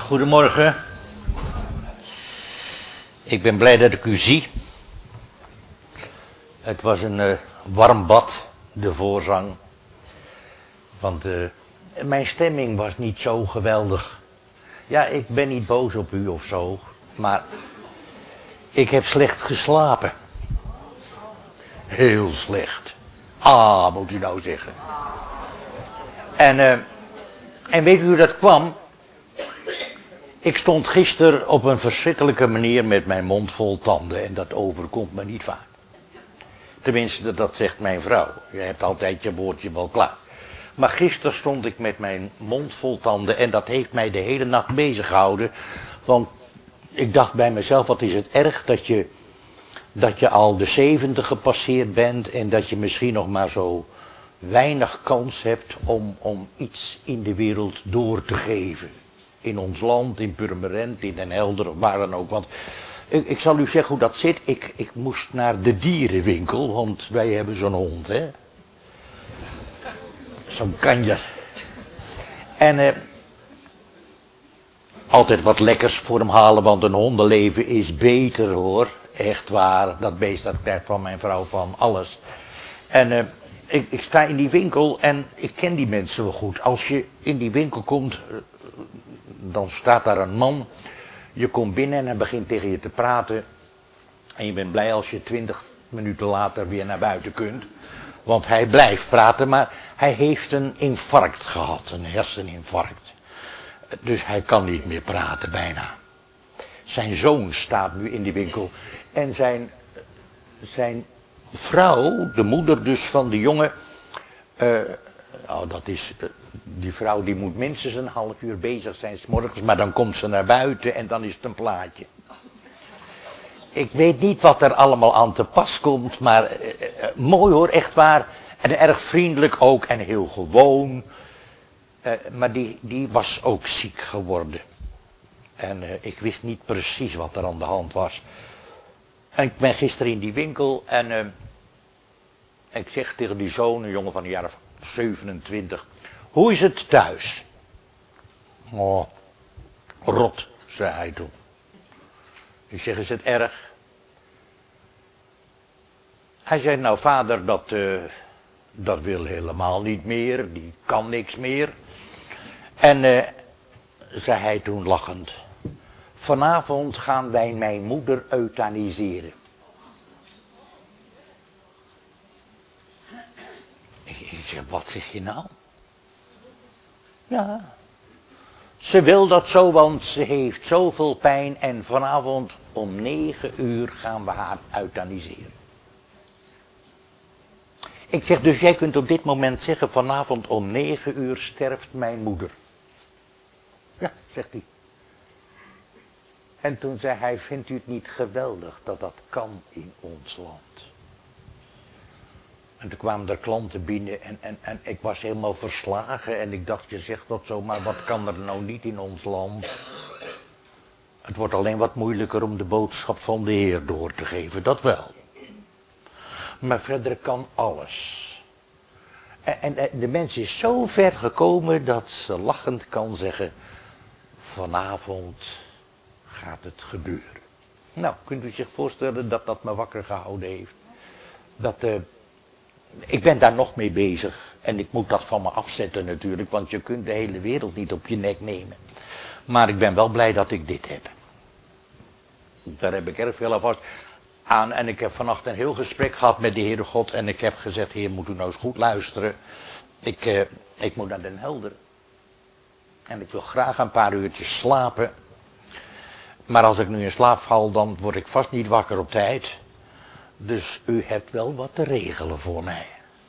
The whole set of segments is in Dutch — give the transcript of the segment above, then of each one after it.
Goedemorgen. Ik ben blij dat ik u zie. Het was een warm bad, de voorzang. Want mijn stemming was niet zo geweldig. Ja, ik ben niet boos op u of zo. Maar ik heb slecht geslapen. Heel slecht. Ah, moet u nou zeggen. En weet u hoe dat kwam? Ik stond gisteren op een verschrikkelijke manier met mijn mond vol tanden. En dat overkomt me niet vaak. Tenminste, dat zegt mijn vrouw. Je hebt altijd je woordje wel klaar. Maar gisteren stond ik met mijn mond vol tanden. En dat heeft mij de hele nacht bezig gehouden. Want ik dacht bij mezelf, wat is het erg dat je al de 70 gepasseerd bent. En dat je misschien nog maar zo weinig kans hebt om iets in de wereld door te geven. In ons land, in Purmerend, in Den Helder, of waar dan ook. Want ik zal u zeggen hoe dat zit. Ik moest naar de dierenwinkel, want wij hebben zo'n hond, hè. Zo'n kanjer. En altijd wat lekkers voor hem halen, want een hondenleven is beter, hoor. Echt waar, dat beest dat krijgt van mijn vrouw van alles. En ik sta in die winkel en ik ken die mensen wel goed. Als je in die winkel komt, dan staat daar een man. Je komt binnen en hij begint tegen je te praten. En je bent blij als je 20 minuten later weer naar buiten kunt. Want hij blijft praten, maar hij heeft een infarct gehad. Een herseninfarct. Dus hij kan niet meer praten bijna. Zijn zoon staat nu in die winkel. En zijn vrouw, de moeder dus van de jongen. Die vrouw die moet minstens een half uur bezig zijn 's morgens. Maar dan komt ze naar buiten en dan is het een plaatje. Ik weet niet wat er allemaal aan te pas komt. Maar mooi hoor, echt waar. En erg vriendelijk ook en heel gewoon. Maar die was ook ziek geworden. En ik wist niet precies wat er aan de hand was. En ik ben gisteren in die winkel en ik zeg tegen die zoon, een jongen van een jaar of 27. Hoe is het thuis? Oh, rot, zei hij toen. Ik zeg, is het erg? Hij zei, nou vader, dat wil helemaal niet meer. Die kan niks meer. En zei hij toen lachend. Vanavond gaan wij mijn moeder euthaniseren. Ik zeg, wat zeg je nou? Ja. Ze wil dat zo, want ze heeft zoveel pijn en vanavond om 9 uur gaan we haar euthaniseren. Ik zeg, dus jij kunt op dit moment zeggen, vanavond om 9 uur sterft mijn moeder. Ja, zegt hij. En toen zei hij, vindt u het niet geweldig dat dat kan in ons land? En toen kwamen er klanten binnen en ik was helemaal verslagen. En ik dacht, je zegt dat zo, maar wat kan er nou niet in ons land? Het wordt alleen wat moeilijker om de boodschap van de Heer door te geven, dat wel. Maar verder kan alles. En de mens is zo ver gekomen dat ze lachend kan zeggen, vanavond gaat het gebeuren. Nou, kunt u zich voorstellen dat dat me wakker gehouden heeft? Ik ben daar nog mee bezig. En ik moet dat van me afzetten natuurlijk. Want je kunt de hele wereld niet op je nek nemen. Maar ik ben wel blij dat ik dit heb. Daar heb ik erg veel alvast aan. En ik heb vannacht een heel gesprek gehad met de Heere God. En ik heb gezegd, Heer, moet u nou eens goed luisteren. Ik moet naar Den Helder. En ik wil graag een paar uurtjes slapen. Maar als ik nu in slaap val, dan word ik vast niet wakker op tijd. Dus u hebt wel wat te regelen voor mij.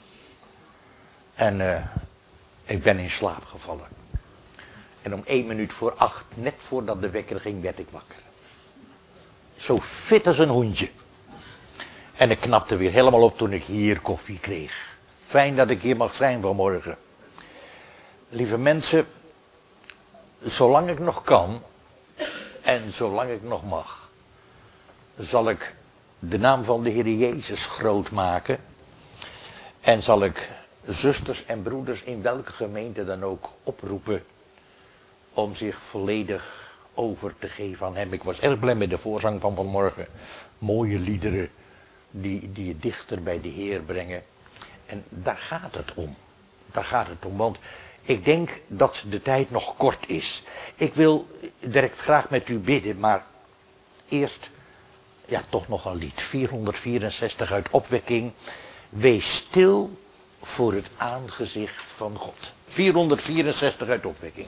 En ik ben in slaap gevallen. En om 7:01, net voordat de wekker ging, werd ik wakker. Zo fit als een hoentje. En ik knapte weer helemaal op toen ik hier koffie kreeg. Fijn dat ik hier mag zijn vanmorgen. Lieve mensen, zolang ik nog kan en zolang ik nog mag, zal ik de naam van de Heer Jezus groot maken. En zal ik zusters en broeders in welke gemeente dan ook oproepen om zich volledig over te geven aan hem. Ik was erg blij met de voorzang van vanmorgen. Mooie liederen die je dichter bij de Heer brengen. En daar gaat het om. Daar gaat het om, want ik denk dat de tijd nog kort is. Ik wil direct graag met u bidden, maar eerst, ja, toch nog een lied. 464 uit Opwekking. Wees stil voor het aangezicht van God. 464 uit Opwekking.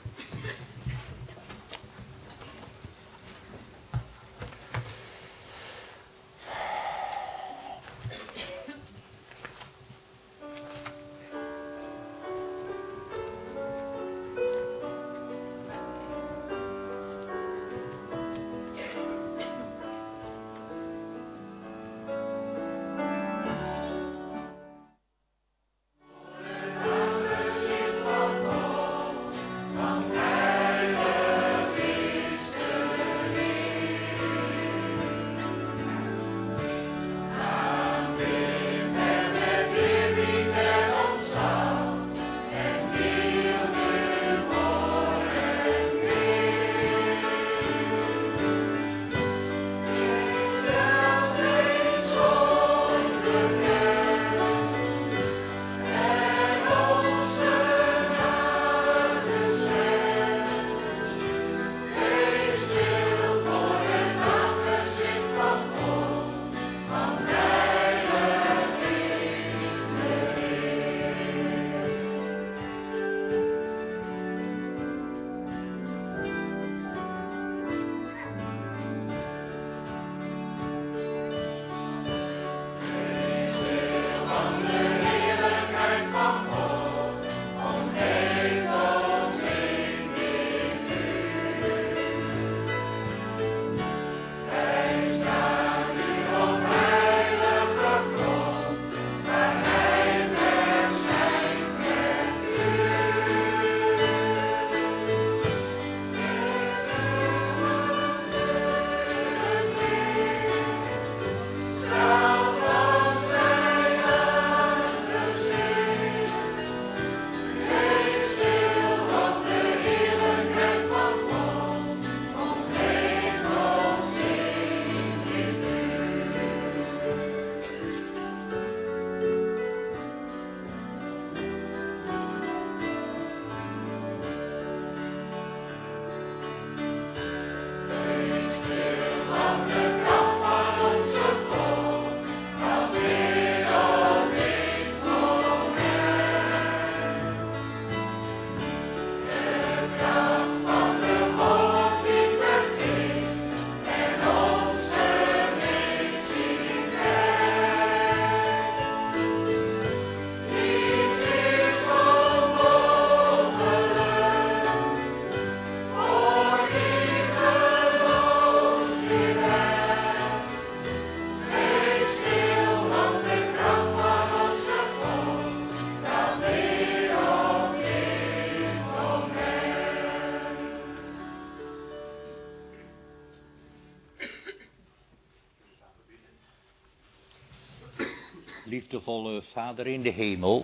Liefdevolle Vader in de hemel,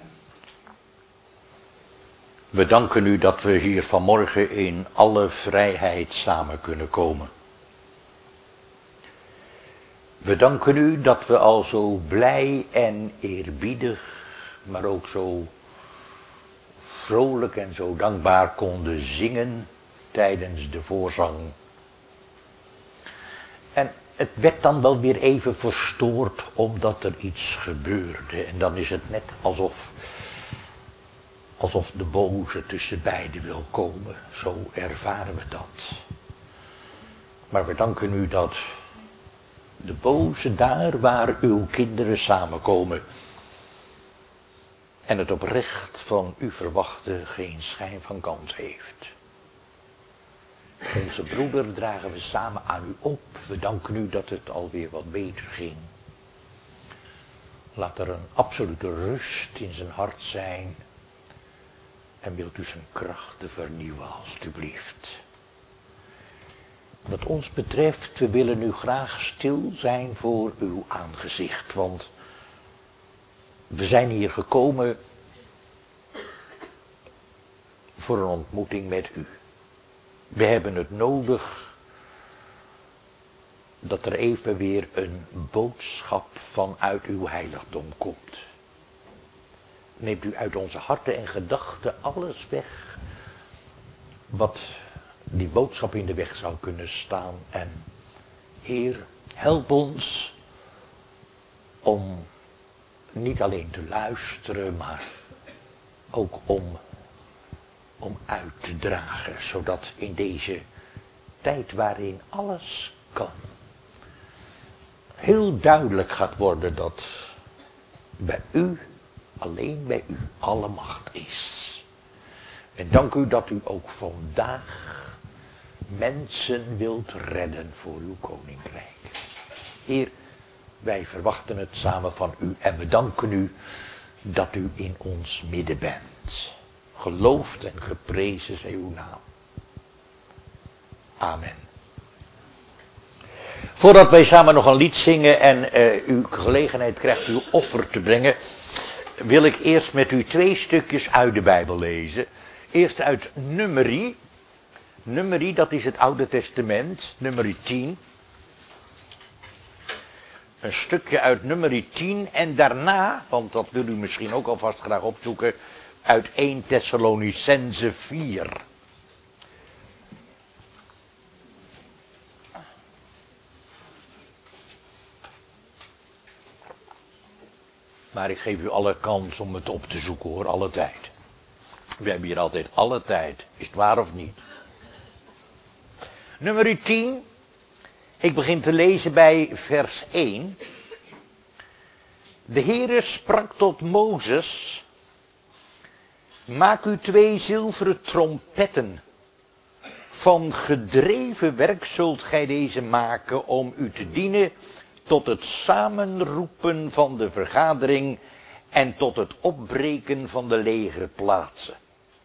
we danken u dat we hier vanmorgen in alle vrijheid samen kunnen komen. We danken u dat we al zo blij en eerbiedig, maar ook zo vrolijk en zo dankbaar konden zingen tijdens de voorzang. En het werd dan wel weer even verstoord omdat er iets gebeurde. En dan is het net alsof de boze tussen beiden wil komen. Zo ervaren we dat. Maar we danken u dat de boze daar waar uw kinderen samenkomen en het oprecht van u verwachten geen schijn van kans heeft. Onze broeder dragen we samen aan u op. We danken u dat het alweer wat beter ging. Laat er een absolute rust in zijn hart zijn. En wilt u zijn krachten vernieuwen, alstublieft. Wat ons betreft, we willen nu graag stil zijn voor uw aangezicht. Want we zijn hier gekomen voor een ontmoeting met u. We hebben het nodig dat er even weer een boodschap vanuit uw heiligdom komt. Neemt u uit onze harten en gedachten alles weg wat die boodschap in de weg zou kunnen staan. En Heer, help ons om niet alleen te luisteren, maar ook om uit te dragen. Zodat in deze tijd waarin alles kan, heel duidelijk gaat worden dat bij u, alleen bij u, alle macht is. En dank u dat u ook vandaag mensen wilt redden voor uw koninkrijk. Heer, wij verwachten het samen van u en we danken u dat u in ons midden bent. Geloofd en geprezen zij uw naam. Amen. Voordat wij samen nog een lied zingen en u gelegenheid krijgt uw offer te brengen, wil ik eerst met u 2 stukjes uit de Bijbel lezen. Eerst uit Numeri. Numeri, dat is het Oude Testament, Numeri 10. Een stukje uit Numeri 10 en daarna, want dat wil u misschien ook alvast graag opzoeken, uit 1 Thessalonicense 4. Maar ik geef u alle kans om het op te zoeken hoor, alle tijd. We hebben hier altijd alle tijd, is het waar of niet? Numeri 10, ik begin te lezen bij vers 1. De Heere sprak tot Mozes: maak u 2 zilveren trompetten. Van gedreven werk zult gij deze maken om u te dienen tot het samenroepen van de vergadering en tot het opbreken van de legerplaatsen.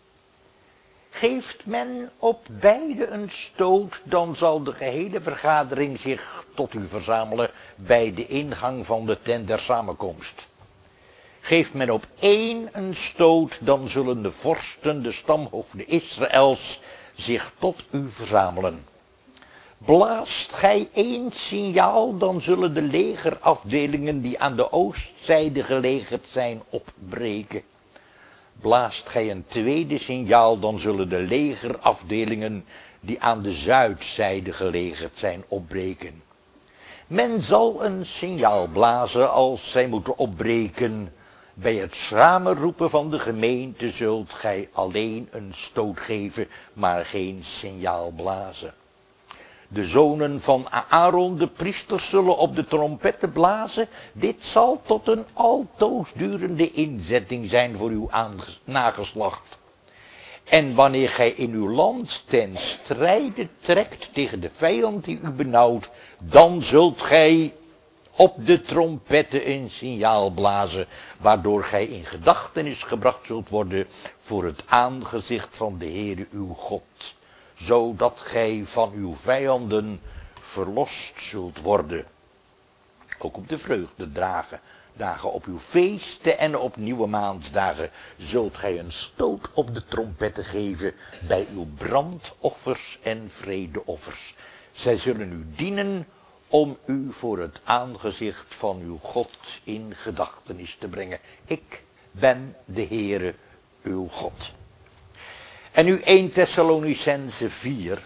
Geeft men op beide een stoot, dan zal de gehele vergadering zich tot u verzamelen bij de ingang van de tent der samenkomst. Geeft men op 1 een stoot, dan zullen de vorsten, de stamhoofden Israëls, zich tot u verzamelen. Blaast gij 1 signaal, dan zullen de legerafdelingen die aan de oostzijde gelegerd zijn opbreken. Blaast gij een 2e signaal, dan zullen de legerafdelingen die aan de zuidzijde gelegerd zijn opbreken. Men zal een signaal blazen als zij moeten opbreken. Bij het samenroepen van de gemeente zult gij alleen een stoot geven, maar geen signaal blazen. De zonen van Aaron, de priesters, zullen op de trompetten blazen. Dit zal tot een altoosdurende inzetting zijn voor uw nageslacht. En wanneer gij in uw land ten strijde trekt tegen de vijand die u benauwt, dan zult gij op de trompetten een signaal blazen, waardoor gij in gedachtenis gebracht zult worden voor het aangezicht van de Heere uw God, zodat gij van uw vijanden verlost zult worden. Ook op de vreugdedagen, op uw feesten en op nieuwe maandsdagen zult gij een stoot op de trompetten geven bij uw brandoffers en vredeoffers. Zij zullen u dienen om u voor het aangezicht van uw God in gedachtenis te brengen. Ik ben de Heere uw God. En nu 1 Thessalonicense 4.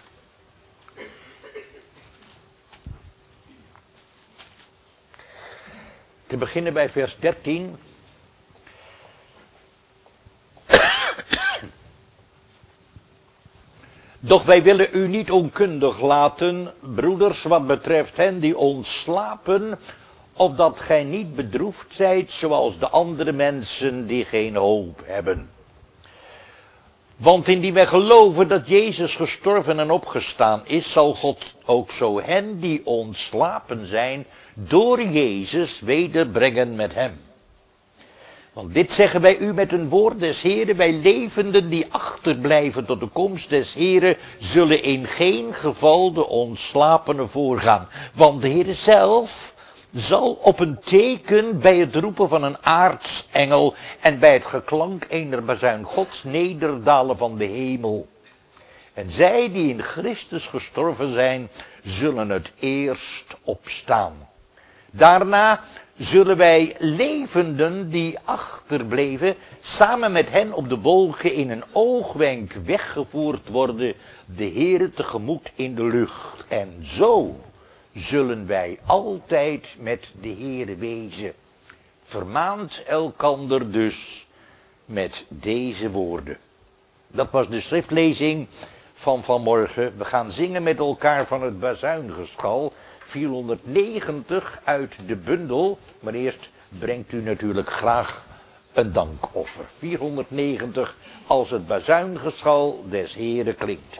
Te beginnen bij vers 13. Doch wij willen u niet onkundig laten, broeders, wat betreft hen die ontslapen, opdat gij niet bedroefd zijt zoals de andere mensen die geen hoop hebben. Want indien wij geloven dat Jezus gestorven en opgestaan is, zal God ook zo hen die ontslapen zijn door Jezus wederbrengen met hem. Want dit zeggen wij u met een woord des Heren: wij levenden die achterblijven tot de komst des Heren, zullen in geen geval de ontslapenen voorgaan. Want de Heere zelf zal op een teken bij het roepen van een aartsengel en bij het geklank ener bazuin Gods nederdalen van de hemel. En zij die in Christus gestorven zijn, zullen het eerst opstaan. Daarna zullen wij levenden die achterbleven, samen met hen op de wolken in een oogwenk weggevoerd worden, de Heere tegemoet in de lucht. En zo zullen wij altijd met de Heere wezen. Vermaant elkander dus met deze woorden. Dat was de schriftlezing van vanmorgen. We gaan zingen met elkaar van het bazuingeschal. 490 uit de bundel. Maar eerst brengt u natuurlijk graag een dankoffer. 490 als het bazuingeschal des Heeren klinkt.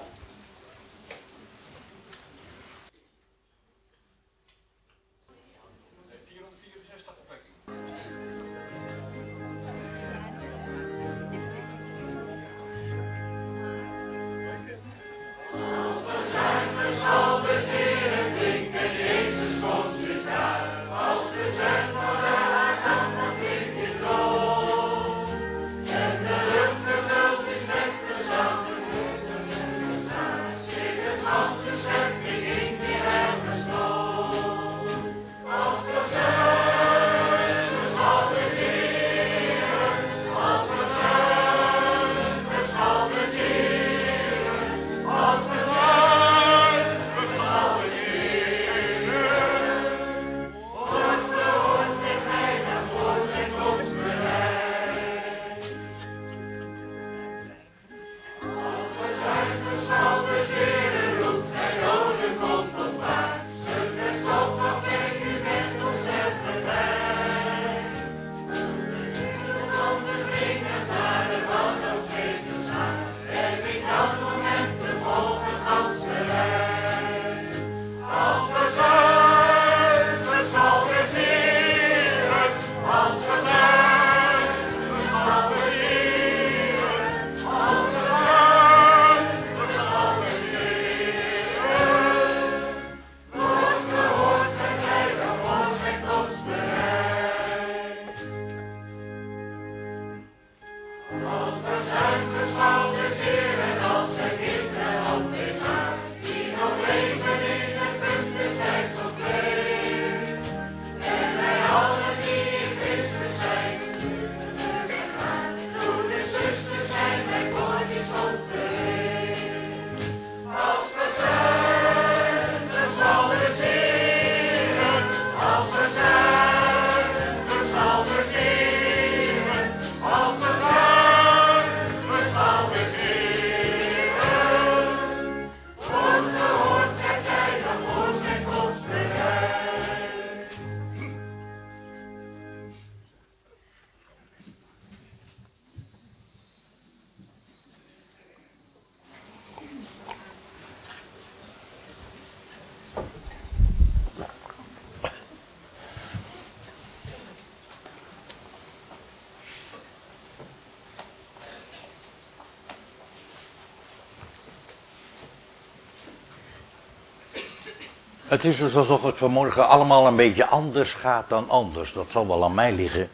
Het is dus alsof het vanmorgen allemaal een beetje anders gaat dan anders. Dat zal wel aan mij liggen.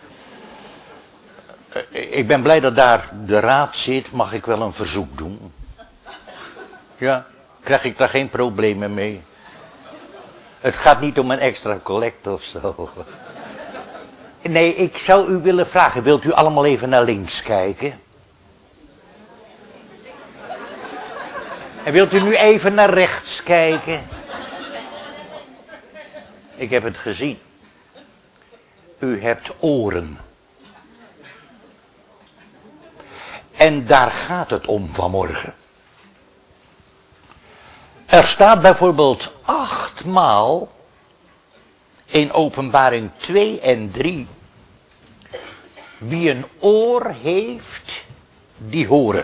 Ik ben blij dat daar de raad zit. Mag ik wel een verzoek doen? Ja, krijg ik daar geen problemen mee? Het gaat niet om een extra collect of zo. Nee, ik zou u willen vragen. Wilt u allemaal even naar links kijken? En wilt u nu even naar rechts kijken? Ik heb het gezien. U hebt oren. En daar gaat het om vanmorgen. Er staat bijvoorbeeld 8 maal in Openbaring 2 en 3. Wie een oor heeft, die horen.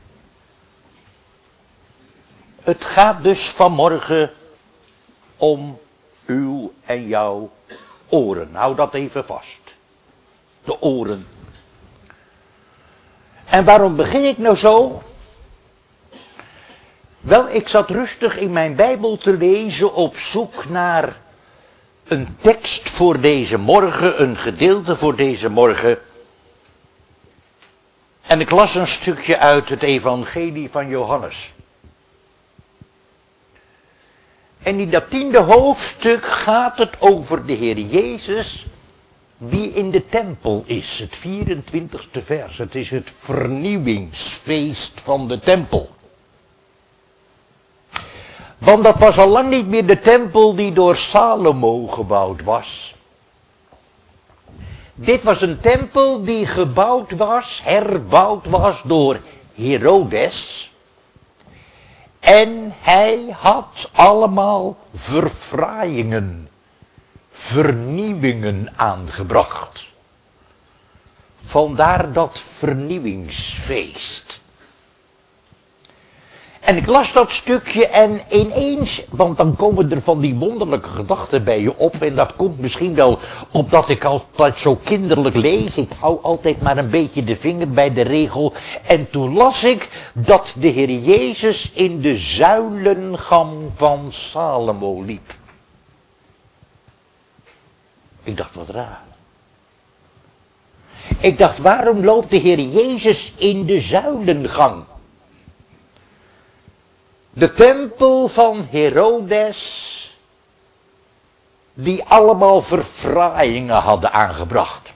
Het gaat dus vanmorgen om uw en jouw oren. Hou dat even vast. De oren. En waarom begin ik nou zo? Wel, ik zat rustig in mijn Bijbel te lezen op zoek naar een tekst voor deze morgen, een gedeelte voor deze morgen. En ik las een stukje uit het evangelie van Johannes. En in dat 10e hoofdstuk gaat het over de Heer Jezus, die in de tempel is. Het 24e vers. Het is het vernieuwingsfeest van de tempel. Want dat was al lang niet meer de tempel die door Salomo gebouwd was. Dit was een tempel die gebouwd was, herbouwd was door Herodes. En hij had allemaal verfraaiingen, vernieuwingen aangebracht. Vandaar dat vernieuwingsfeest. En ik las dat stukje en ineens, want dan komen er van die wonderlijke gedachten bij je op. En dat komt misschien wel omdat ik altijd zo kinderlijk lees. Ik hou altijd maar een beetje de vinger bij de regel. En toen las ik dat de Heer Jezus in de zuilengang van Salomo liep. Ik dacht, wat raar. Ik dacht, waarom loopt de Heer Jezus in de zuilengang? De tempel van Herodes, die allemaal verfraaiingen hadden aangebracht.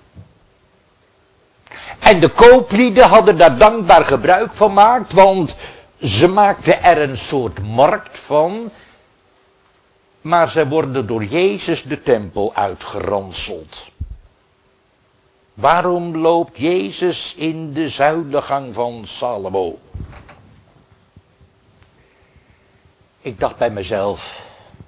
En de kooplieden hadden daar dankbaar gebruik van gemaakt, want ze maakten er een soort markt van. Maar ze worden door Jezus de tempel uitgeranseld. Waarom loopt Jezus in de zuilengang van Salomo? Ik dacht bij mezelf,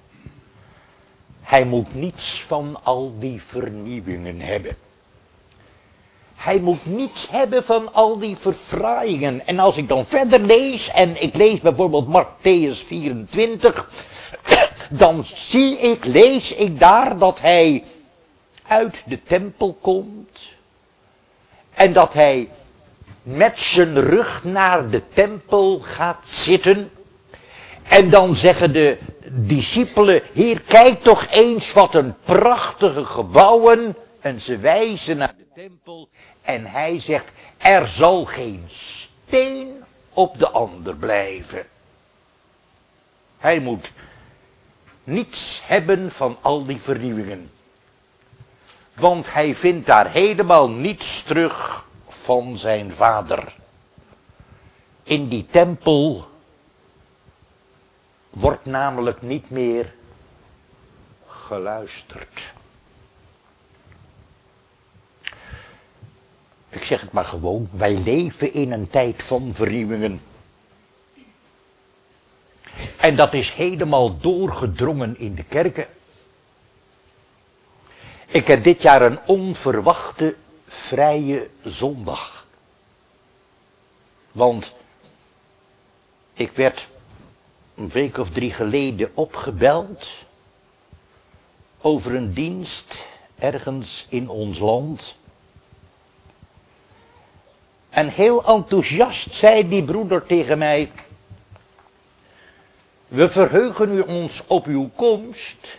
hij moet niets van al die vernieuwingen hebben. Hij moet niets hebben van al die verfraaiingen. En als ik dan verder lees, en ik lees bijvoorbeeld Mattheüs 24, dan lees ik daar dat hij uit de tempel komt. En dat hij met zijn rug naar de tempel gaat zitten. En dan zeggen de discipelen, Heer, kijk toch eens wat een prachtige gebouwen. En ze wijzen naar de tempel. En hij zegt, er zal geen steen op de ander blijven. Hij moet niets hebben van al die vernieuwingen. Want hij vindt daar helemaal niets terug van zijn vader. In die tempel wordt namelijk niet meer geluisterd. Ik zeg het maar gewoon, wij leven in een tijd van vernieuwingen. En dat is helemaal doorgedrongen in de kerken. Ik heb dit jaar een onverwachte vrije zondag. Want ik werd een week of 3 geleden opgebeld over een dienst ergens in ons land. En heel enthousiast zei die broeder tegen mij, we verheugen ons op uw komst,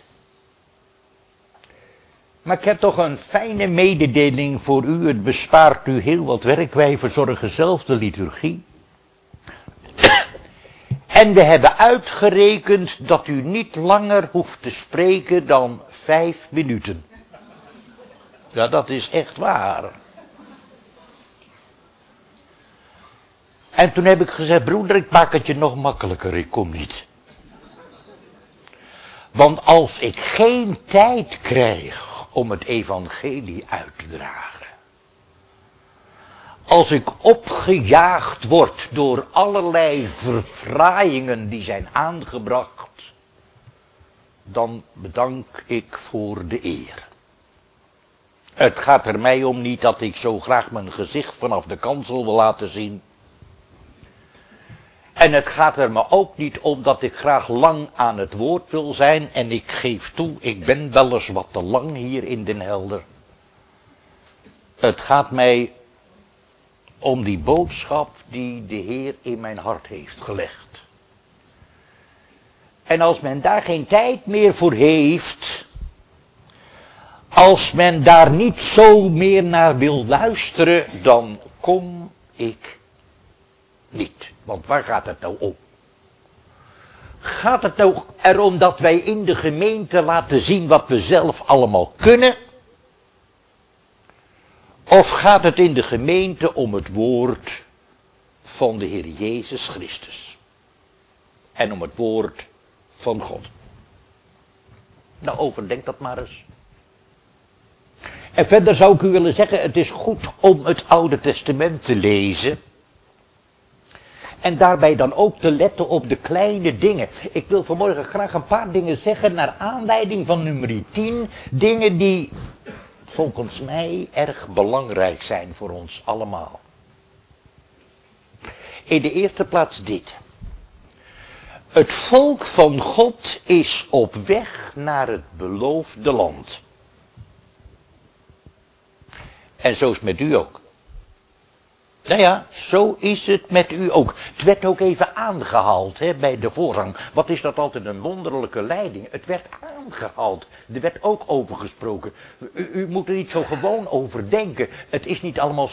maar ik heb toch een fijne mededeling voor u, het bespaart u heel wat werk, wij verzorgen zelf de liturgie. En we hebben uitgerekend dat u niet langer hoeft te spreken dan 5 minuten. Ja, dat is echt waar. En toen heb ik gezegd, broeder, ik maak het je nog makkelijker, ik kom niet. Want als ik geen tijd krijg om het evangelie uit te dragen. Als ik opgejaagd word door allerlei verfraaiingen die zijn aangebracht. Dan bedank ik voor de eer. Het gaat er mij om niet dat ik zo graag mijn gezicht vanaf de kansel wil laten zien. En het gaat er me ook niet om dat ik graag lang aan het woord wil zijn. En ik geef toe, ik ben wel eens wat te lang hier in Den Helder. Het gaat mij om die boodschap die de Heer in mijn hart heeft gelegd. En als men daar geen tijd meer voor heeft, als men daar niet zo meer naar wil luisteren, dan kom ik niet. Want waar gaat het nou om? Gaat het nou erom dat wij in de gemeente laten zien wat we zelf allemaal kunnen? Of gaat het in de gemeente om het woord van de Heer Jezus Christus? En om het woord van God? Nou, overdenk dat maar eens. En verder zou ik u willen zeggen, het is goed om het Oude Testament te lezen. En daarbij dan ook te letten op de kleine dingen. Ik wil vanmorgen graag een paar dingen zeggen naar aanleiding van nummer 10. Dingen die volgens mij erg belangrijk zijn voor ons allemaal. In de eerste plaats dit. Het volk van God is op weg naar het beloofde land. En zo is het met u ook. Nou ja, zo is het met u ook. Het werd ook even aangehaald bij de voorzang. Wat is dat altijd een wonderlijke leiding. Het werd aangehaald. Er werd ook over gesproken. U moet er niet zo gewoon over denken. Het is niet allemaal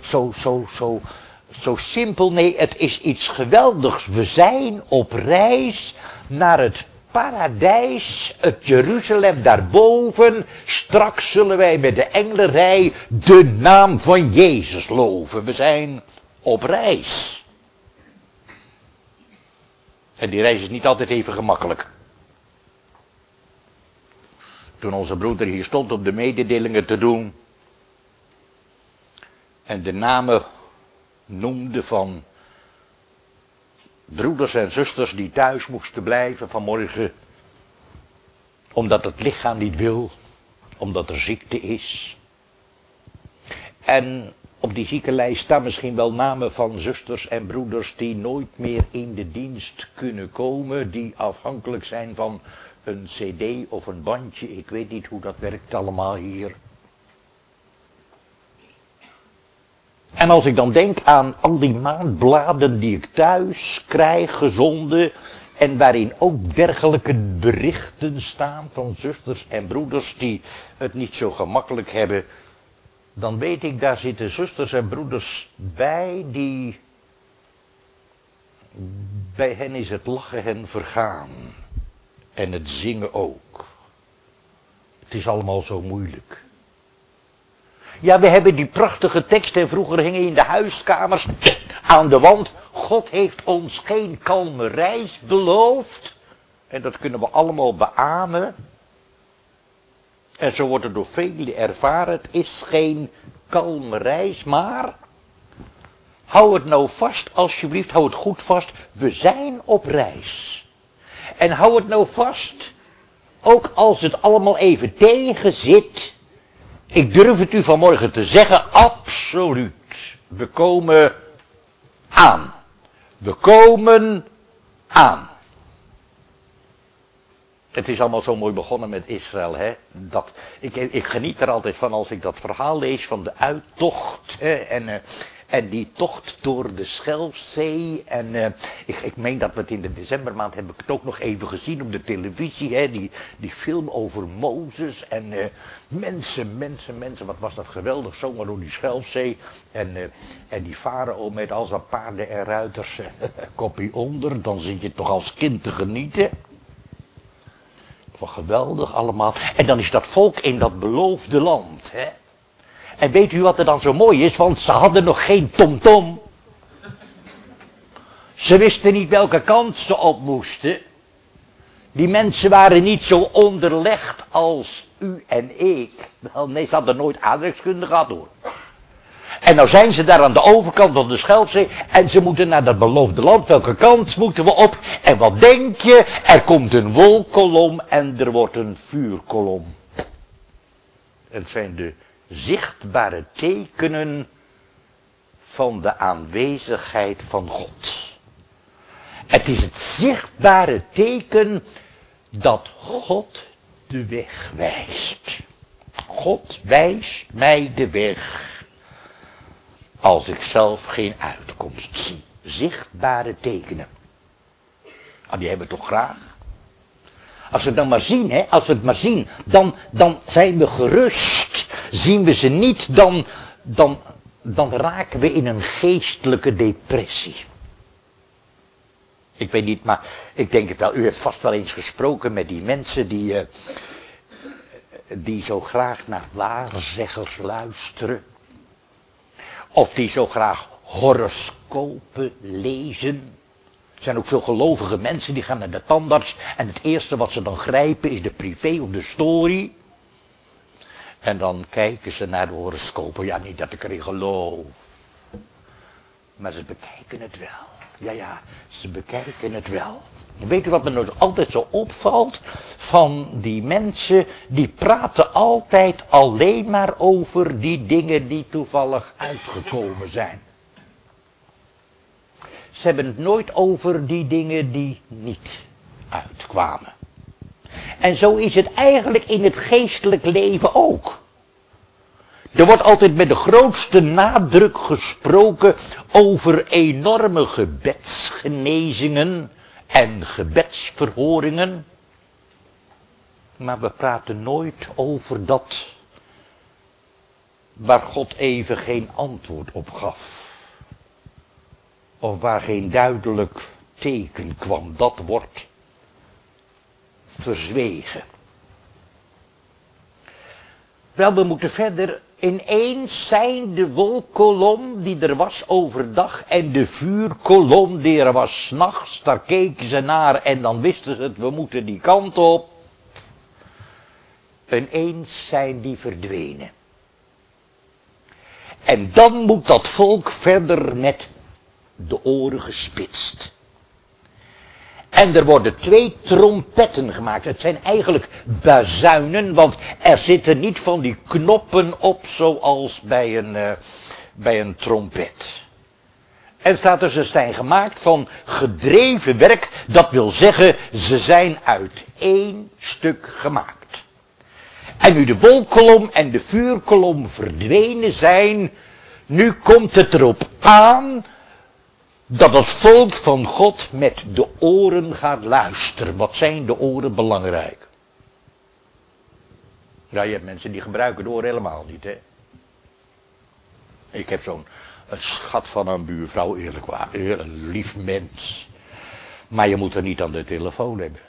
zo simpel. Nee, het is iets geweldigs. We zijn op reis naar het paradijs, het Jeruzalem daarboven. Straks zullen wij met de engelenrij de naam van Jezus loven. We zijn op reis. En die reis is niet altijd even gemakkelijk. Toen onze broeder hier stond om de mededelingen te doen en de namen noemde van broeders en zusters die thuis moesten blijven vanmorgen, omdat het lichaam niet wil, omdat er ziekte is. En op die ziekenlijst staan misschien wel namen van zusters en broeders die nooit meer in de dienst kunnen komen, die afhankelijk zijn van een cd of een bandje. Ik weet niet hoe dat werkt allemaal hier. En als ik dan denk aan al die maandbladen die ik thuis krijg gezonden en waarin ook dergelijke berichten staan van zusters en broeders die het niet zo gemakkelijk hebben, dan weet ik, daar zitten zusters en broeders bij die, bij hen is het lachen hen vergaan en het zingen ook. Het is allemaal zo moeilijk. Ja, we hebben die prachtige tekst en vroeger hingen in de huiskamers aan de wand. God heeft ons geen kalme reis beloofd. En dat kunnen we allemaal beamen. En zo wordt het door velen ervaren. Het is geen kalme reis, maar hou het nou vast alsjeblieft, hou het goed vast. We zijn op reis. En hou het nou vast, ook als het allemaal even tegen zit. Ik durf het u vanmorgen te zeggen, absoluut. We komen aan. We komen aan. Het is allemaal zo mooi begonnen met Israël, hè. Ik geniet er altijd van als ik dat verhaal lees van de uittocht, hè, en die tocht door de Schelfzee. En ik meen dat we het in de decembermaand heb ik het ook nog even gezien op de televisie. Hè, die film over Mozes. En mensen, wat was dat geweldig. Zomaar door die Schelfzee. En die farao met al zijn paarden en ruiters. Koppie onder. Dan zit je toch als kind te genieten. Wat geweldig allemaal. En dan is dat volk in dat beloofde land. Hè. En weet u wat er dan zo mooi is? Want ze hadden nog geen tomtom. Ze wisten niet welke kant ze op moesten. Die mensen waren niet zo onderlegd als u en ik. Wel, nee, ze hadden nooit aardrijkskunde gehad hoor. En nou zijn ze daar aan de overkant van de Schelfzee. En ze moeten naar dat beloofde land. Welke kant moeten we op? En wat denk je? Er komt een wolkkolom en er wordt een vuurkolom. Het zijn de zichtbare tekenen van de aanwezigheid van God. Het is het zichtbare teken dat God de weg wijst. God wijst mij de weg als ik zelf geen uitkomst zie. Zichtbare tekenen. Ah, die hebben we toch graag? Als we het dan maar zien, hè, als we het maar zien, dan zijn we gerust. Zien we ze niet, dan raken we in een geestelijke depressie. Ik weet niet, maar ik denk het wel. U heeft vast wel eens gesproken met die mensen die zo graag naar waarzeggers luisteren. Of die zo graag horoscopen lezen. Er zijn ook veel gelovige mensen die gaan naar de tandarts. En het eerste wat ze dan grijpen is de privé of de story. En dan kijken ze naar de horoscopen. Ja, niet dat ik erin geloof. Maar ze bekijken het wel. Ja, ze bekijken het wel. En weet u wat me nou altijd zo opvalt? Van die mensen, die praten altijd alleen maar over die dingen die toevallig uitgekomen zijn. Ze hebben het nooit over die dingen die niet uitkwamen. En zo is het eigenlijk in het geestelijk leven ook. Er wordt altijd met de grootste nadruk gesproken over enorme gebedsgenezingen en gebedsverhoringen. Maar we praten nooit over dat waar God even geen antwoord op gaf. Of waar geen duidelijk teken kwam. Dat wordt verzwegen. Wel, we moeten verder. Ineens zijn de wolkkolom die er was overdag en de vuurkolom die er was 's nachts, daar keken ze naar en dan wisten ze het, we moeten die kant op. Ineens zijn die verdwenen. En dan moet dat volk verder met de oren gespitst. En er worden 2 trompetten gemaakt. Het zijn eigenlijk bazuinen, want er zitten niet van die knoppen op zoals bij een trompet. En staat er, ze zijn gemaakt van gedreven werk, dat wil zeggen, ze zijn uit 1 stuk gemaakt. En nu de wolkkolom en de vuurkolom verdwenen zijn, nu komt het erop aan dat het volk van God met de oren gaat luisteren. Wat zijn de oren belangrijk? Ja, je hebt mensen die gebruiken de oren helemaal niet, hè. Ik heb zo'n schat van een buurvrouw, eerlijk waar, een lief mens. Maar je moet er niet aan de telefoon hebben.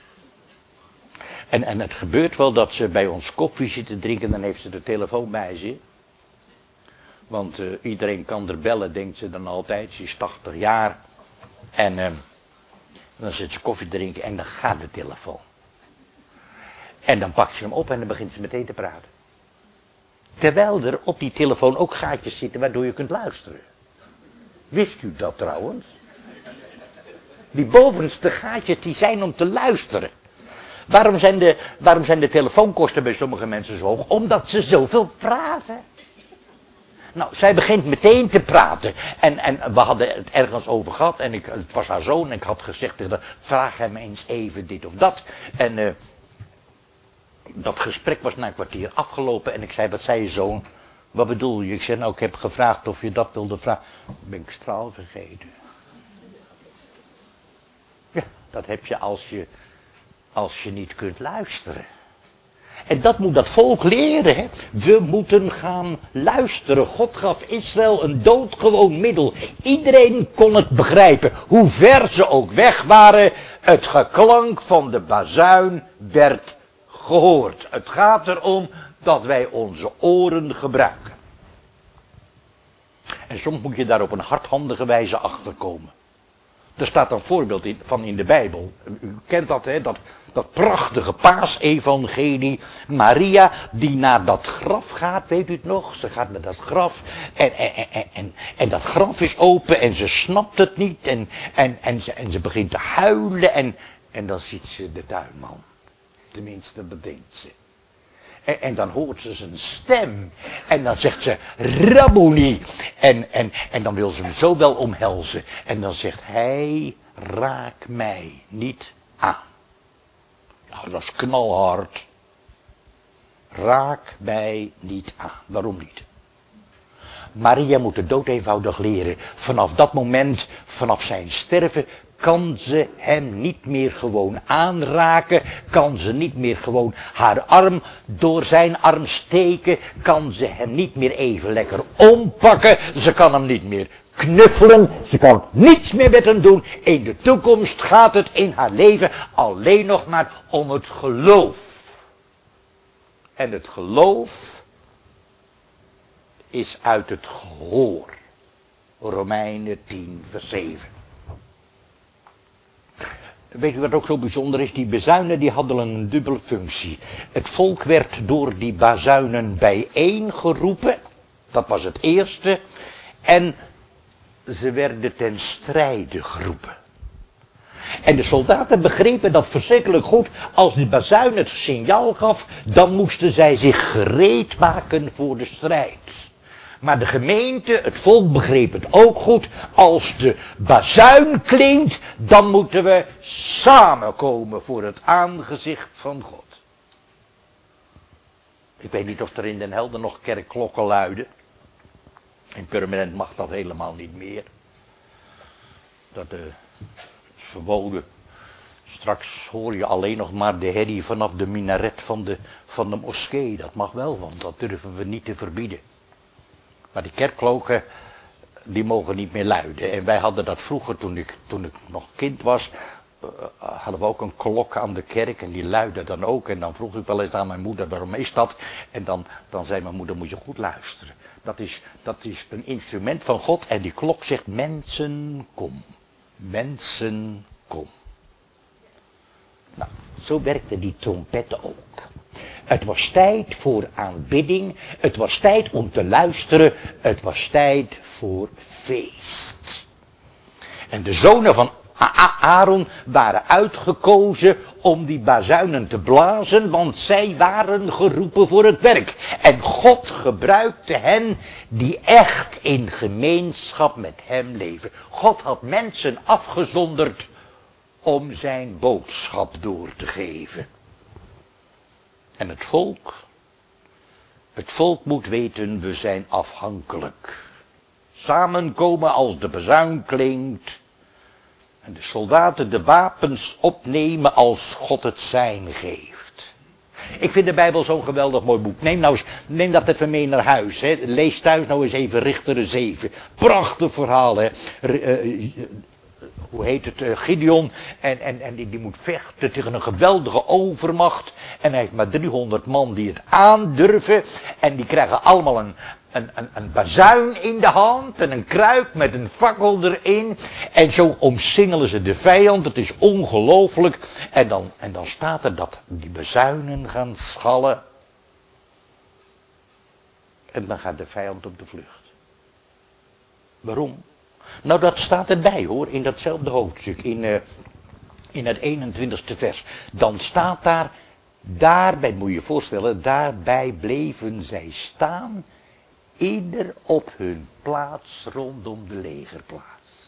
En het gebeurt wel dat ze bij ons koffie zitten drinken, dan heeft ze de telefoon bij zich. Want iedereen kan er bellen, denkt ze dan altijd. Ze is 80 jaar. En dan zit ze koffie drinken en dan gaat de telefoon. En dan pakt ze hem op en dan begint ze meteen te praten. Terwijl er op die telefoon ook gaatjes zitten waardoor je kunt luisteren. Wist u dat trouwens? Die bovenste gaatjes die zijn om te luisteren. Waarom zijn de telefoonkosten bij sommige mensen zo hoog? Omdat ze zoveel praten. Nou, zij begint meteen te praten. En we hadden het ergens over gehad. En het was haar zoon. En ik had gezegd tegen haar, vraag hem eens even dit of dat. En dat gesprek was na een kwartier afgelopen. En ik zei, wat zei je zoon? Wat bedoel je? Ik zei, nou, ik heb gevraagd of je dat wilde vragen. Ben ik straal vergeten. Ja, dat heb je als je niet kunt luisteren. En dat moet dat volk leren. Hè? We moeten gaan luisteren. God gaf Israël een doodgewoon middel. Iedereen kon het begrijpen. Hoe ver ze ook weg waren. Het geklank van de bazuin werd gehoord. Het gaat erom dat wij onze oren gebruiken. En soms moet je daar op een hardhandige wijze achterkomen. Er staat een voorbeeld van in de Bijbel. U kent dat, hè? Dat prachtige paasevangelie. Maria die naar dat graf gaat, weet u het nog? Ze gaat naar dat graf en dat graf is open en ze snapt het niet. En ze begint te huilen en dan ziet ze de tuinman. Tenminste, dat denkt ze. En dan hoort ze zijn stem. En dan zegt ze, Rabboni. En dan wil ze hem zo wel omhelzen. En dan zegt hij, raak mij niet aan. Nou, dat is knalhard. Raak mij niet aan. Waarom niet? Maria moet het doodeenvoudig leren. Vanaf dat moment, vanaf zijn sterven, kan ze hem niet meer gewoon aanraken. Kan ze niet meer gewoon haar arm door zijn arm steken. Kan ze hem niet meer even lekker ompakken. Ze kan hem niet meer knuffelen. Ze kan niets meer met hem doen. In de toekomst gaat het in haar leven alleen nog maar om het geloof. En het geloof is uit het gehoor. Romeinen 10 vers 7. Weet u wat ook zo bijzonder is? Die bazuinen die hadden een dubbele functie. Het volk werd door die bazuinen bijeengeroepen. Dat was het eerste. En ze werden ten strijde geroepen. En de soldaten begrepen dat verschrikkelijk goed. Als de bazuin het signaal gaf, dan moesten zij zich gereed maken voor de strijd. Maar de gemeente, het volk begreep het ook goed. Als de bazuin klinkt, dan moeten we samenkomen voor het aangezicht van God. Ik weet niet of er in Den Helder nog kerkklokken luiden. In Permanent mag dat helemaal niet meer. Dat is verboden. Straks hoor je alleen nog maar de herrie vanaf de minaret van de moskee. Dat mag wel, want dat durven we niet te verbieden. Maar die kerkklokken, die mogen niet meer luiden. En wij hadden dat vroeger, toen ik nog kind was, hadden we ook een klok aan de kerk en die luidde dan ook. En dan vroeg ik wel eens aan mijn moeder, waarom is dat? En dan zei mijn moeder, moet je goed luisteren. Dat is een instrument van God en die klok zegt, mensen, kom. Mensen, kom. Nou, zo werkten die trompetten ook. Het was tijd voor aanbidding. Het was tijd om te luisteren. Het was tijd voor feest. En de zonen van Aaron waren uitgekozen om die bazuinen te blazen, want zij waren geroepen voor het werk. En God gebruikte hen die echt in gemeenschap met hem leven. God had mensen afgezonderd om zijn boodschap door te geven. En het volk moet weten, we zijn afhankelijk. Samenkomen als de bazuin klinkt. En de soldaten de wapens opnemen als God het zijn geeft. Ik vind de Bijbel zo'n geweldig mooi boek. Neem dat even mee naar huis. Hè. Lees thuis nou eens even Richteren 7. Prachtig verhaal. Hè. Hoe heet het, Gideon, en die moet vechten tegen een geweldige overmacht. En hij heeft maar 300 man die het aandurven. En die krijgen allemaal een bazuin in de hand en een kruik met een fakkel erin. En zo omsingelen ze de vijand, het is ongelooflijk. En dan staat er dat die bazuinen gaan schallen. En dan gaat de vijand op de vlucht. Waarom? Nou, dat staat erbij hoor, in datzelfde hoofdstuk, in het 21ste vers. Dan staat daarbij moet je je voorstellen, daarbij bleven zij staan, ieder op hun plaats rondom de legerplaats.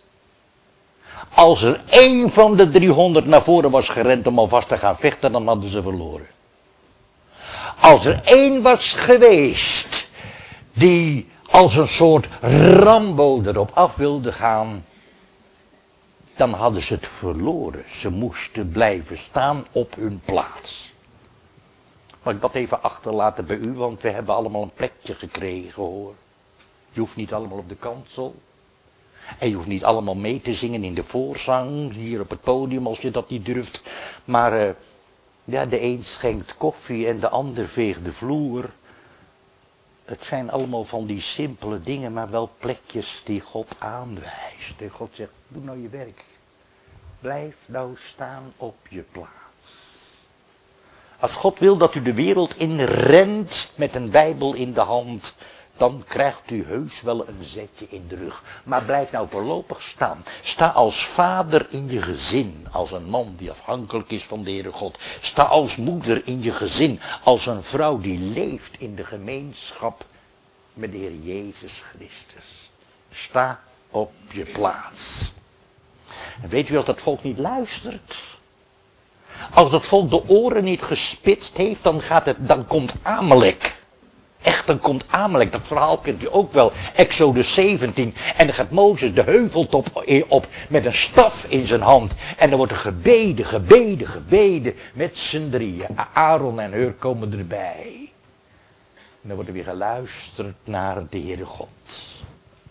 Als er één van de 300 naar voren was gerend om alvast te gaan vechten, dan hadden ze verloren. Als er één was geweest die als een soort Rambo erop af wilde gaan, dan hadden ze het verloren. Ze moesten blijven staan op hun plaats. Mag ik dat even achterlaten bij u, want we hebben allemaal een plekje gekregen hoor. Je hoeft niet allemaal op de kansel. En je hoeft niet allemaal mee te zingen in de voorzang, hier op het podium als je dat niet durft. Maar de een schenkt koffie en de ander veegt de vloer. Het zijn allemaal van die simpele dingen, maar wel plekjes die God aanwijst. En God zegt, doe nou je werk. Blijf nou staan op je plaats. Als God wil dat u de wereld inrent met een Bijbel in de hand, dan krijgt u heus wel een zetje in de rug. Maar blijf nou voorlopig staan. Sta als vader in je gezin, als een man die afhankelijk is van de Heere God. Sta als moeder in je gezin, als een vrouw die leeft in de gemeenschap met de Heer Jezus Christus. Sta op je plaats. En weet u, als dat volk niet luistert, als dat volk de oren niet gespitst heeft, dan komt Amalek. Echt, dan komt Amalek. Dat verhaal kent u ook wel. Exodus 17. En dan gaat Mozes de heuveltop op met een staf in zijn hand. En dan wordt er gebeden met z'n drieën. Aaron en Hur komen erbij. En dan wordt er weer geluisterd naar de Heere God.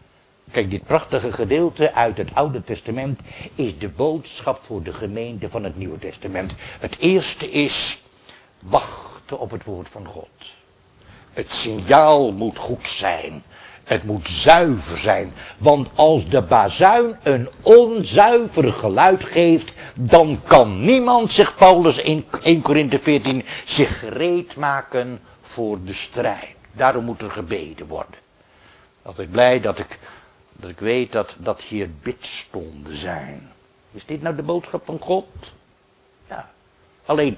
Kijk, dit prachtige gedeelte uit het Oude Testament is de boodschap voor de gemeente van het Nieuwe Testament. Het eerste is wachten op het woord van God. Het signaal moet goed zijn. Het moet zuiver zijn. Want als de bazuin een onzuiver geluid geeft, dan kan niemand, zegt Paulus in 1 Korinthe 14, zich gereed maken voor de strijd. Daarom moet er gebeden worden. Altijd blij dat ik weet dat hier bidstonden zijn. Is dit nou de boodschap van God? Ja. Alleen,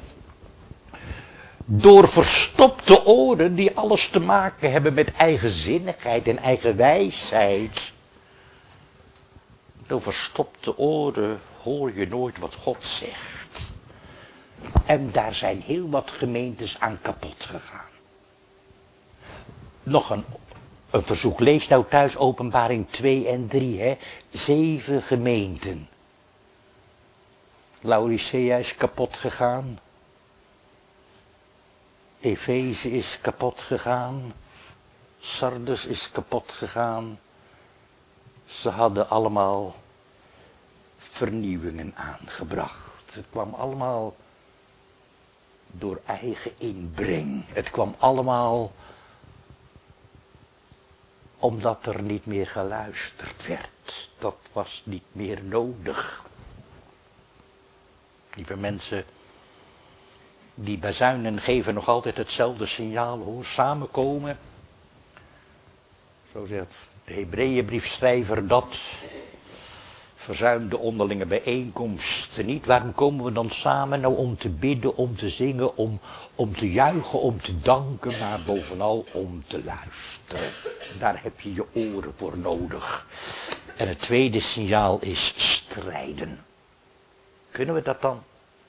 door verstopte oren die alles te maken hebben met eigenzinnigheid en eigen wijsheid. Door verstopte oren hoor je nooit wat God zegt. En daar zijn heel wat gemeentes aan kapot gegaan. Nog een verzoek, lees nou thuis Openbaring 2 en 3, hè. 7 gemeenten. Laodicea is kapot gegaan. Efeze is kapot gegaan. Sardes is kapot gegaan. Ze hadden allemaal vernieuwingen aangebracht. Het kwam allemaal door eigen inbreng. Het kwam allemaal omdat er niet meer geluisterd werd. Dat was niet meer nodig. Lieve mensen, die bazuinen geven nog altijd hetzelfde signaal, hoor. Samenkomen. Zo zegt de Hebreeënbriefschrijver dat. Verzuim de onderlinge bijeenkomsten niet. Waarom komen we dan samen? Nou, om te bidden, om te zingen, om te juichen, om te danken, maar bovenal om te luisteren. Daar heb je je oren voor nodig. En het tweede signaal is strijden. Kunnen we dat dan?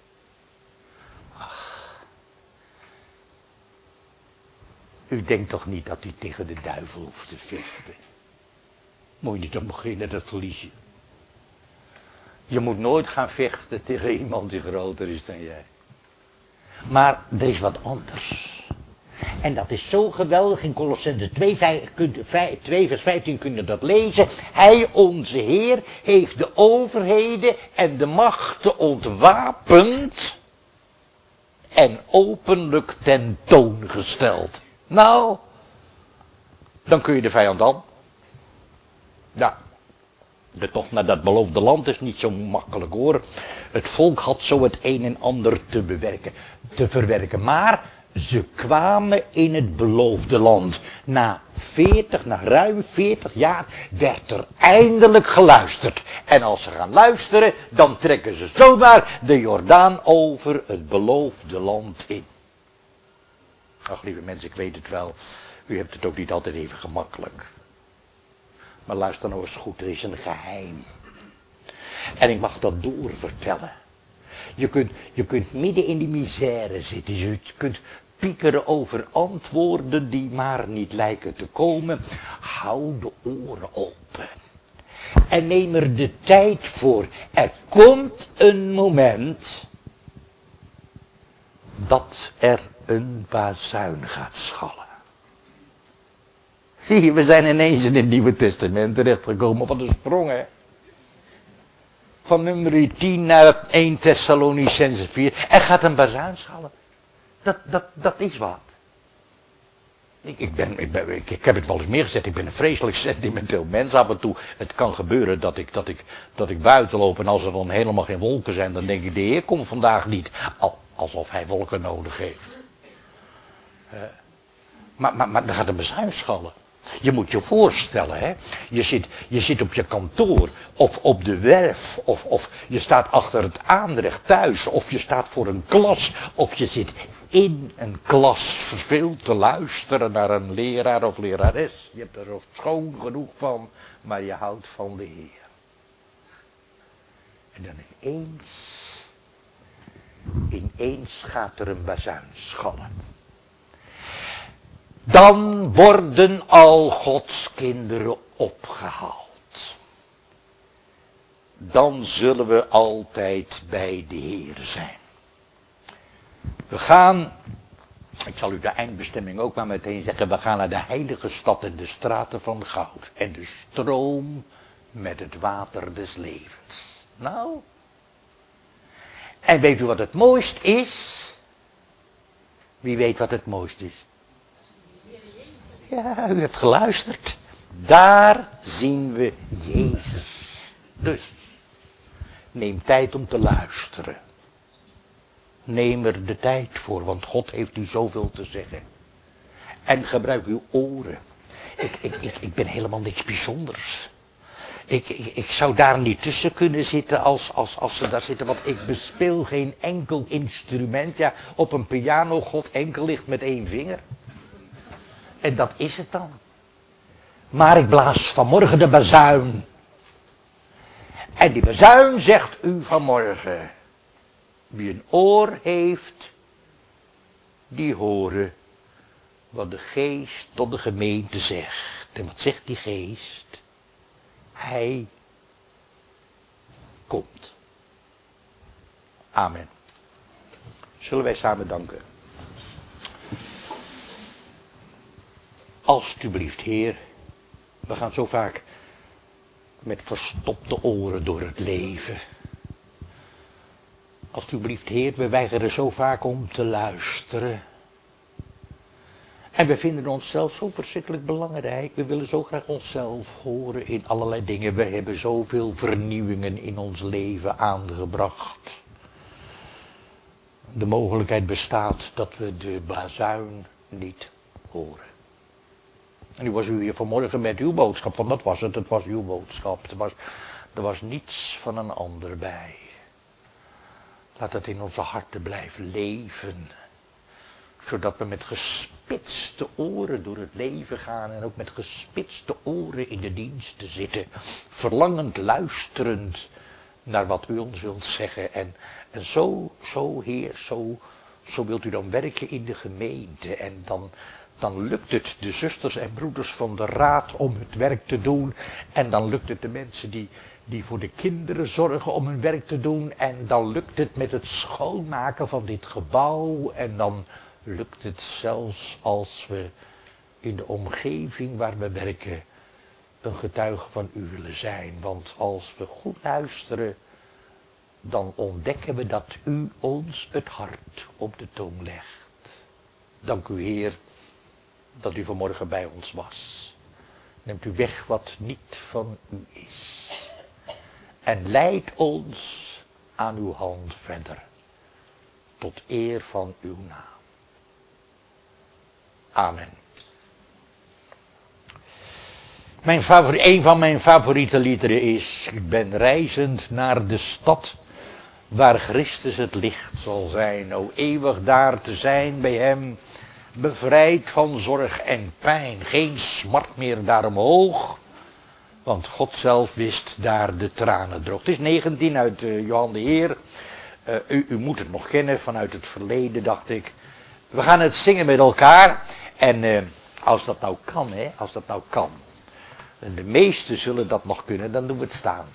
U denkt toch niet dat u tegen de duivel hoeft te vechten? Moet je niet aan beginnen, dat verlies je. Je moet nooit gaan vechten tegen iemand die groter is dan jij. Maar er is wat anders. En dat is zo geweldig. In Kolossenzen 2 vers 15 kun je dat lezen. Hij, onze Heer, heeft de overheden en de machten ontwapend en openlijk tentoongesteld. Nou, dan kun je de vijand aan. Ja. De tocht naar dat beloofde land is niet zo makkelijk, hoor. Het volk had zo het een en ander te verwerken. Maar ze kwamen in het beloofde land. Na ruim 40 jaar werd er eindelijk geluisterd. En als ze gaan luisteren, dan trekken ze zomaar de Jordaan over het beloofde land in. Ach, lieve mensen, ik weet het wel. U hebt het ook niet altijd even gemakkelijk. Maar luister nou eens goed, er is een geheim. En ik mag dat doorvertellen. Je kunt midden in die misère zitten. Je kunt piekeren over antwoorden die maar niet lijken te komen. Hou de oren open. En neem er de tijd voor. Er komt een moment dat er een bazuin gaat schallen. Zie je, we zijn ineens in het Nieuwe Testament terechtgekomen van de sprong, hè. Van nummer 10 naar 1 Thessalonicenzen 4. Er gaat een bazuin schallen. Dat is wat. Ik heb het wel eens meer gezegd. Ik ben een vreselijk sentimenteel mens. Af en toe, het kan gebeuren dat ik buiten loop. En als er dan helemaal geen wolken zijn, dan denk ik, de Heer komt vandaag niet. Alsof hij wolken nodig heeft. Maar er gaat een bazuin schallen. Je moet je voorstellen, hè. Je zit op je kantoor, of op de werf, of je staat achter het aanrecht thuis, of je staat voor een klas, of je zit in een klas verveeld te luisteren naar een leraar of lerares. Je hebt er zo schoon genoeg van, maar je houdt van de Heer. En dan ineens gaat er een bazuin schallen. Dan worden al Gods kinderen opgehaald. Dan zullen we altijd bij de Heer zijn. We gaan Ik zal u de eindbestemming ook maar meteen zeggen. We gaan naar de heilige stad en de straten van goud. En de stroom met het water des levens. Nou. En weet u wat het mooist is? Wie weet wat het mooist is? Ja, u hebt geluisterd. Daar zien we Jezus. Dus, neem tijd om te luisteren. Neem er de tijd voor, want God heeft u zoveel te zeggen. En gebruik uw oren. Ik ben helemaal niks bijzonders. Ik zou daar niet tussen kunnen zitten als ze daar zitten, want ik bespeel geen enkel instrument. Ja, op een piano God enkel ligt met 1 vinger. En dat is het dan. Maar ik blaas vanmorgen de bazuin. En die bazuin zegt u vanmorgen. Wie een oor heeft, die horen wat de geest tot de gemeente zegt. En wat zegt die geest? Hij komt. Amen. Zullen wij samen danken? Alsjeblieft, Heer. We gaan zo vaak met verstopte oren door het leven. Alsjeblieft, Heer, we weigeren zo vaak om te luisteren. En we vinden onszelf zo verschrikkelijk belangrijk. We willen zo graag onszelf horen in allerlei dingen. We hebben zoveel vernieuwingen in ons leven aangebracht. De mogelijkheid bestaat dat we de bazuin niet horen. En nu was u hier vanmorgen met uw boodschap, want dat was het was uw boodschap. Er was niets van een ander bij. Laat het in onze harten blijven leven. Zodat we met gespitste oren door het leven gaan en ook met gespitste oren in de diensten zitten. Verlangend, luisterend naar wat u ons wilt zeggen. En zo Heer, zo wilt u dan werken in de gemeente. En dan lukt het de zusters en broeders van de raad om het werk te doen. En dan lukt het de mensen die voor de kinderen zorgen om hun werk te doen. En dan lukt het met het schoonmaken van dit gebouw. En dan lukt het zelfs als we in de omgeving waar we werken een getuige van u willen zijn. Want als we goed luisteren, dan ontdekken we dat u ons het hart op de tong legt. Dank u, Heer, dat u vanmorgen bij ons was. Neemt u weg wat niet van u is. En leidt ons aan uw hand verder. Tot eer van uw naam. Amen. Een van mijn favoriete liederen is: ik ben reizend naar de stad waar Christus het licht zal zijn. O eeuwig daar te zijn bij hem, bevrijd van zorg en pijn. Geen smart meer daar omhoog, want God zelf wist daar de tranen droog. Het is 19 uit Johan de Heer. U moet het nog kennen vanuit het verleden, dacht ik. We gaan het zingen met elkaar. En als dat nou kan, als dat nou kan. En de meesten zullen dat nog kunnen, dan doen we het staan.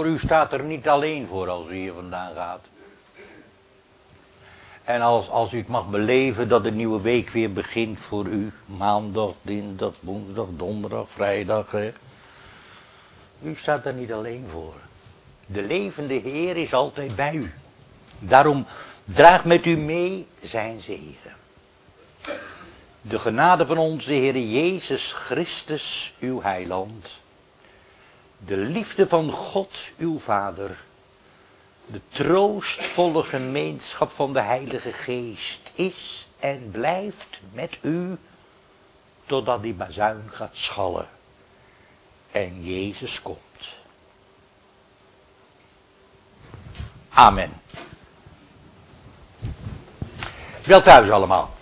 u staat er niet alleen voor als u hier vandaan gaat. En als u het mag beleven dat de nieuwe week weer begint voor u. Maandag, dinsdag, woensdag, donderdag, vrijdag. Hè. U staat er niet alleen voor. De levende Heer is altijd bij u. Daarom draag met u mee zijn zegen. De genade van onze Heer Jezus Christus, uw heiland. De liefde van God, uw Vader. De troostvolle gemeenschap van de Heilige Geest is en blijft met u totdat die bazuin gaat schallen en Jezus komt. Amen. Wel thuis allemaal.